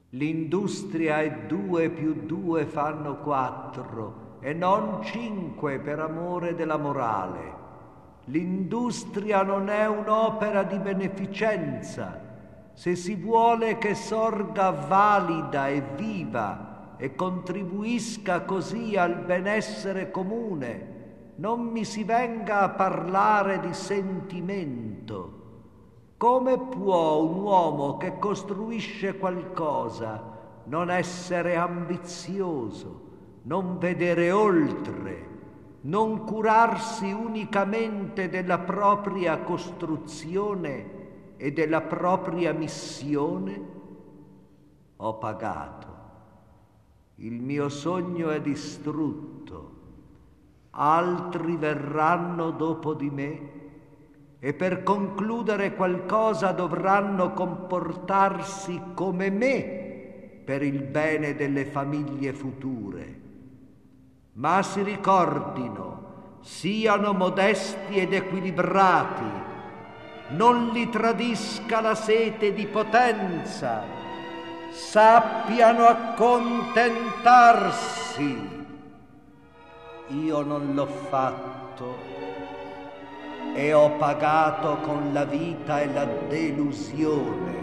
L'industria è 2 più 2 fanno 4 e non 5 per amore della morale. L'industria non è un'opera di beneficenza. Se si vuole che sorga valida e viva e contribuisca così al benessere comune, non mi si venga a parlare di sentimento. Come può un uomo che costruisce qualcosa non essere ambizioso, non vedere oltre, non curarsi unicamente della propria costruzione e della propria missione? Ho pagato. Il mio sogno è distrutto. Altri verranno dopo di me e per concludere qualcosa dovranno comportarsi come me per il bene delle famiglie future. Ma si ricordino, siano modesti ed equilibrati, non li tradisca la sete di potenza, sappiano accontentarsi. Io non l'ho fatto e ho pagato con la vita e la delusione.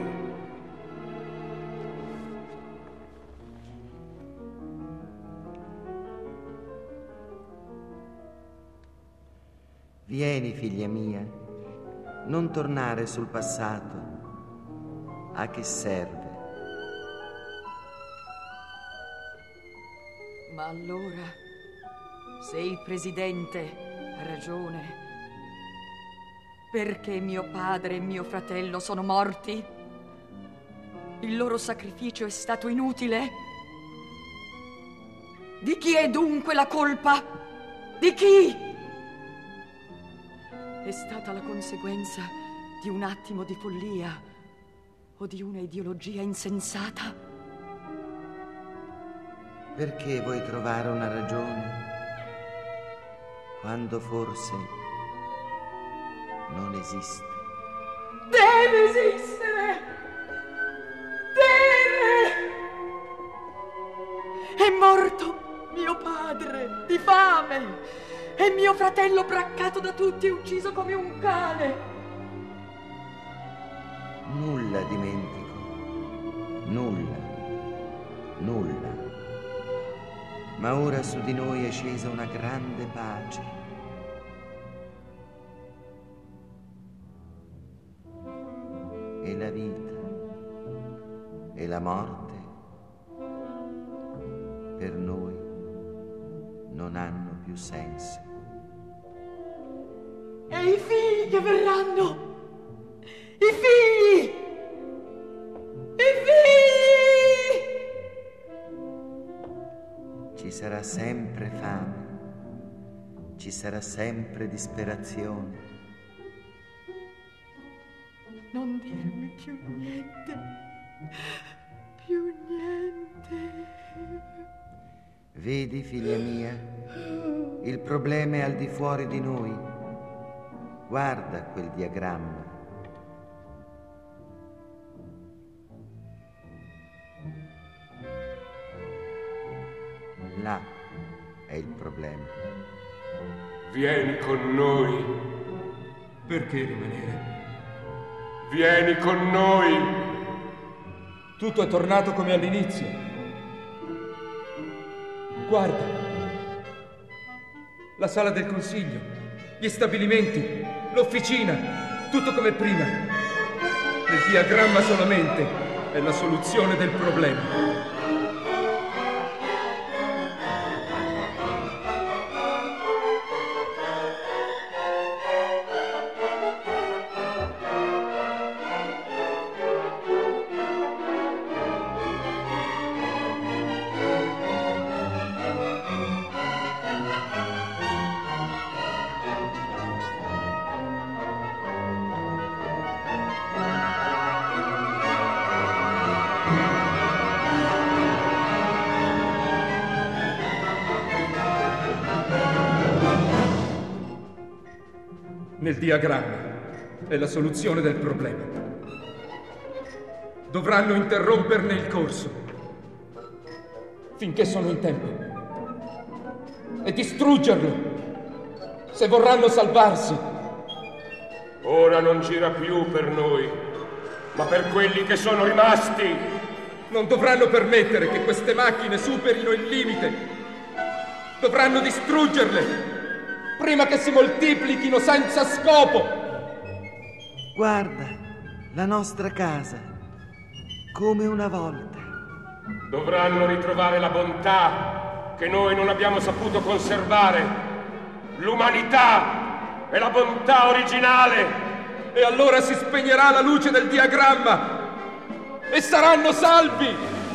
Vieni, figlia mia, non tornare sul passato. A che serve? Ma allora, se il presidente ha ragione, perché mio padre e mio fratello sono morti? Il loro sacrificio è stato inutile? Di chi è dunque la colpa? Di chi? È stata la conseguenza di un attimo di follia o di una ideologia insensata? Perché vuoi trovare una ragione quando forse non esiste? Deve esistere! Deve! È morto mio padre di fame e mio fratello braccato da tutti e ucciso come un cane. Nulla dimentico, nulla. Ma ora su di noi è scesa una grande pace. E la vita e la morte per noi non hanno più senso. E i figli che verranno? I figli! I figli! Ci sarà sempre fame, ci sarà sempre disperazione. Non dirmi più niente, più niente. Vedi, figlia mia, il problema è al di fuori di noi. Guarda quel diagramma. Là è il problema. Vieni con noi. Perché rimanere? Vieni con noi. Tutto è tornato come all'inizio. Guarda. La sala del consiglio, gli stabilimenti, l'officina, tutto come prima. Il diagramma solamente è la soluzione del problema. Nel diagramma è la soluzione del problema. dovranno interromperne il corso, finché sono in tempo, e distruggerlo, se vorranno salvarsi. Ora non gira più per noi, ma per quelli che sono rimasti. Non dovranno permettere che queste macchine superino il limite. Dovranno distruggerle prima che si moltiplichino senza scopo. Guarda, la nostra casa, come una volta. Dovranno ritrovare la bontà che noi non abbiamo saputo conservare, l'umanità e la bontà originale. E allora si spegnerà la luce del diagramma e saranno salvi.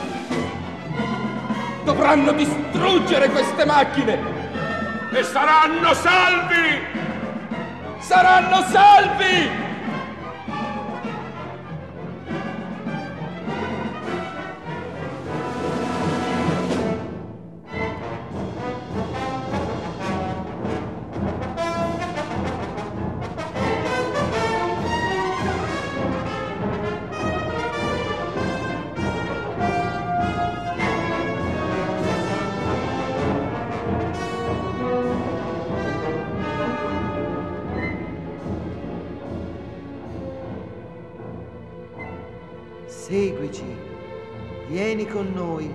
Dovranno distruggere queste macchine e saranno salvi. Saranno salvi. Seguici, vieni con noi.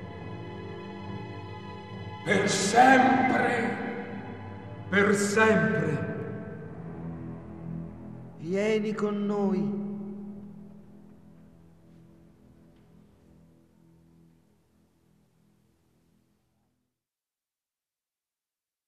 Per sempre. Per sempre. Vieni con noi.